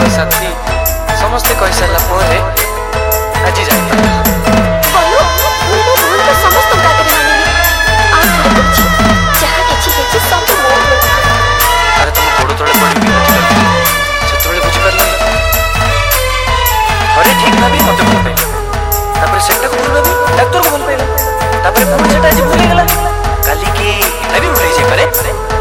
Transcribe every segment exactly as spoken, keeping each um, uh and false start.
सांग साथी समस्ते कहि सारला परे आज जाई बोलो मु मो भूल तो समस्त कागरे मानिनी आ थोड़े कुछ जहां किछि किछि सब मोर अरे तुम गोड़ तळे पड़ी भी बुझ कर से तळे बुझ कर अरे ठीक भाभी मते भूल पे तापर सेटा को भूल भाभी डॉक्टर को भूल पे तापर पुणी सेटा आज भूल गेला काली की नबी भूल जे करे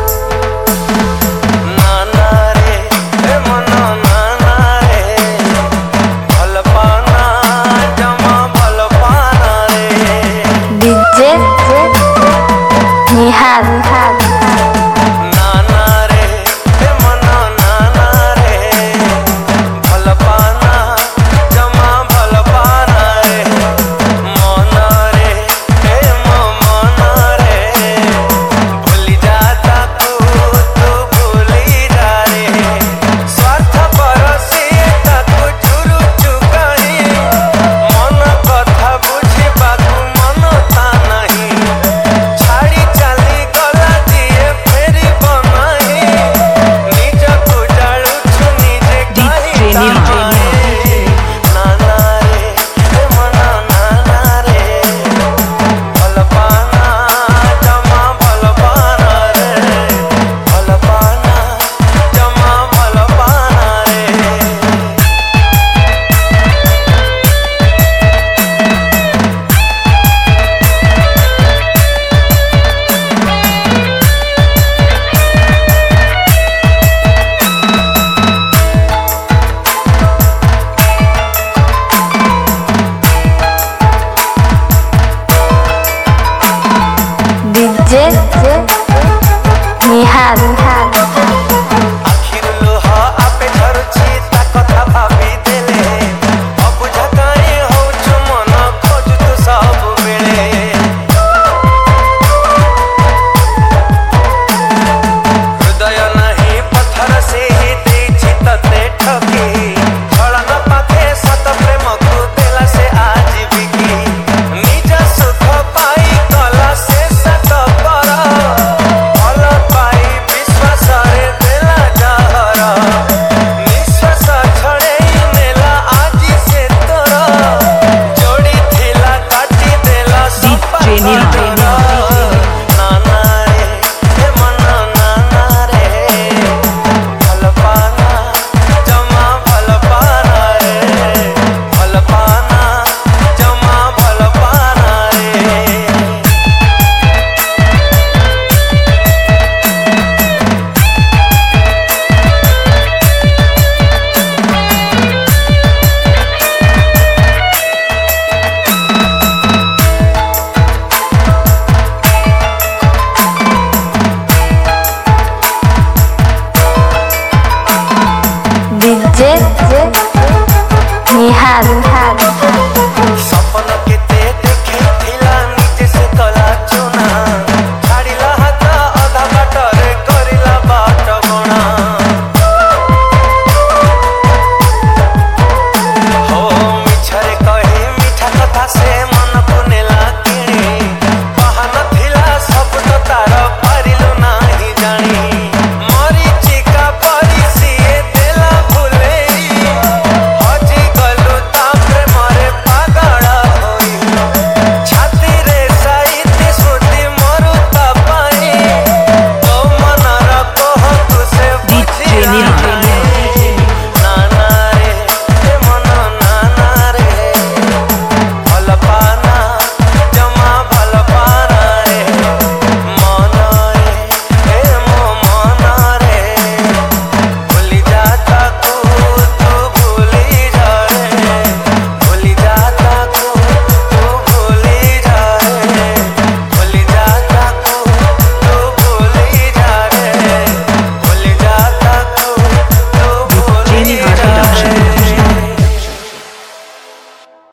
निहाल निहाल नाना रे हे मना नाना रे भल पाना जमा भल पाना रे मन रे हे मन रे भूली जाता तू तू भूली जा रे स्वार्थ परसे ताकू चुरु चुकाई मन कथा बुझी बाकू मन ता नहीं छाड़ी चाली गला दिए फेरी बनाई निज को जालू छु निजे कहीं ताई नाना रे हे मना नाना रे भल पाना जमा भल पाना रे भल पाना जमा भल पाना रे डीजे निहाल निहाल आखिर लोहा आपे झरुची ता कथा भाबी देले अबुझा काई होछु मन खोजु तो सब बेले हृदय नहीं पत्थर से ही देछि तते ठकी छलन पाथे सत प्रेम को देला से आज बिकी निज सुख पाई कला से सत पर भल पाई विश्वास रे देला जहर निश्वास छड़े नेला आज से तोर जोड़ी थिला काटी देला सब नाना रे हे मन नाना रे भल पाना जमा भल पाना रे भल पाना जमा भल पाना रे डीजे निहाल